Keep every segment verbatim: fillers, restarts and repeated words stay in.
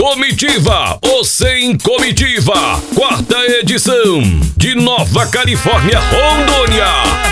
Comitiva, ou sem comitiva, quarta edição, de Nova Califórnia, Rondônia.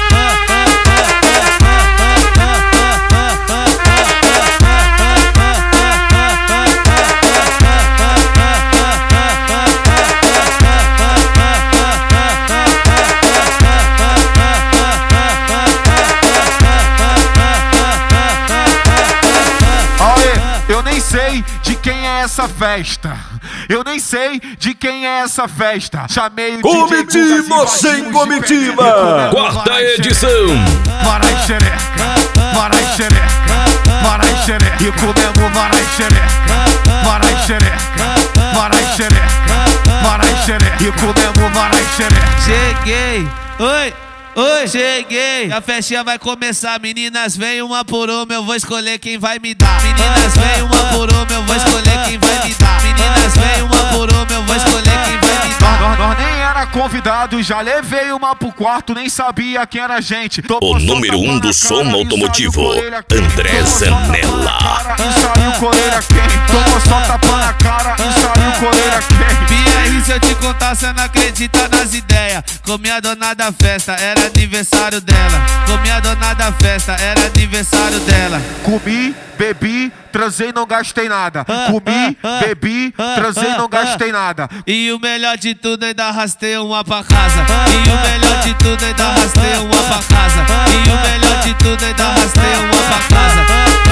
Eu nem sei de quem é essa festa. Eu nem sei de quem é essa festa. Chamei o Comitiva sem comitiva. Quarta edição. Varai xereca, varai xereca, varai xereca. E comemos varai xereca, varai xereca, varai xereca, varai xereca. E comemos varai xereca. Cheguei, oi. Oi, cheguei, a festinha vai começar. Meninas, vem uma por uma, eu vou escolher quem vai me dar. Meninas, vem uma por uma, eu vou escolher quem vai me dar. Meninas, vem uma por uma, eu vou escolher quem vai me dar. Nós, nós nem era convidado, já levei uma pro quarto, nem sabia quem era a gente. O número um do som automotivo, André Zanella. E saiu coreira quem? Tomou só tapa na cara e saiu coreira quem? B R, se eu te contar, cê não acredita nas ideias. Comi a dona da festa, era aniversário dela. Comi a dona da festa, era aniversário dela. Comi, bebi, transei, não gastei nada. Comi, bebi, transei, não gastei nada. E o melhor de tudo, ainda arrastei uma pra casa. E o melhor de tudo, ainda arrastei uma pra casa. E o melhor de tudo, ainda arrastei uma pra casa.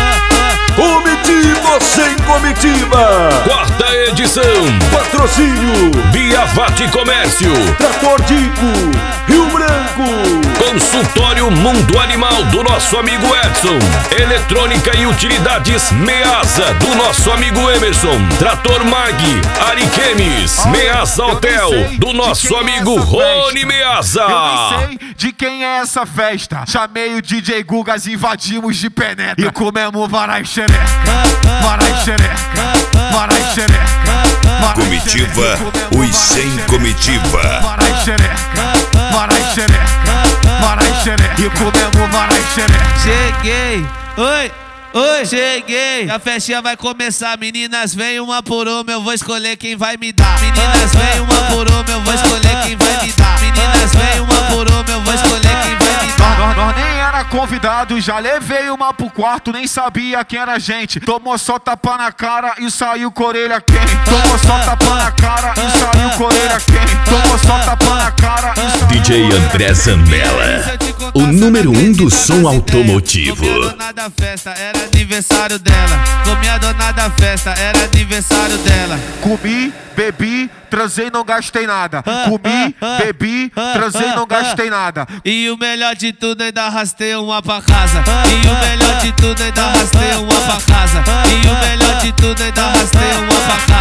Comitiva sem comitiva. Quarta edição. Patrocínio Biavati Comércio, Trator Dico, Rio Branco. Consultório Mundo Animal do nosso amigo Edson. Eletrônica e utilidades Measa do nosso amigo Emerson. Trator Mag, Ariquemes. Measa Hotel do nosso amigo Rony Measa. Eu nem sei de quem é essa festa. Chamei o D J Gugas, invadimos de penetra. E comemos varai xereca, varai xereca, varai xereca. Comitiva, os sem comitiva. Varai xereca, varai xereca, varai xereca. E comemos varai xereca. Cheguei, oi. Oi, cheguei, a festinha vai começar. Meninas, vem uma por uma, eu vou escolher quem vai me dar. Meninas, vem uma por uma, eu vou escolher quem vai me dar. Meninas, vem uma por uma, eu vou escolher quem vai me dar. Nós, nós nem era convidado, já levei uma pro quarto, nem sabia quem era a gente. Tomou só tapa na cara e saiu coreira quem? Tomou só tapa na cara e saiu coreira quem? Tomou só tapa na cara e saiu D J André Zanella, o número um do som automotivo. Comi a dona da festa, era aniversário dela. Comi a dona da festa, era aniversário dela. Comi, bebi, transei, não gastei nada. Comi, bebi, transei, não gastei nada. E o melhor de tudo, ainda arrastei uma pra casa. E o melhor de tudo, ainda arrastei uma pra casa. E o melhor de tudo, ainda arrastei uma pra casa.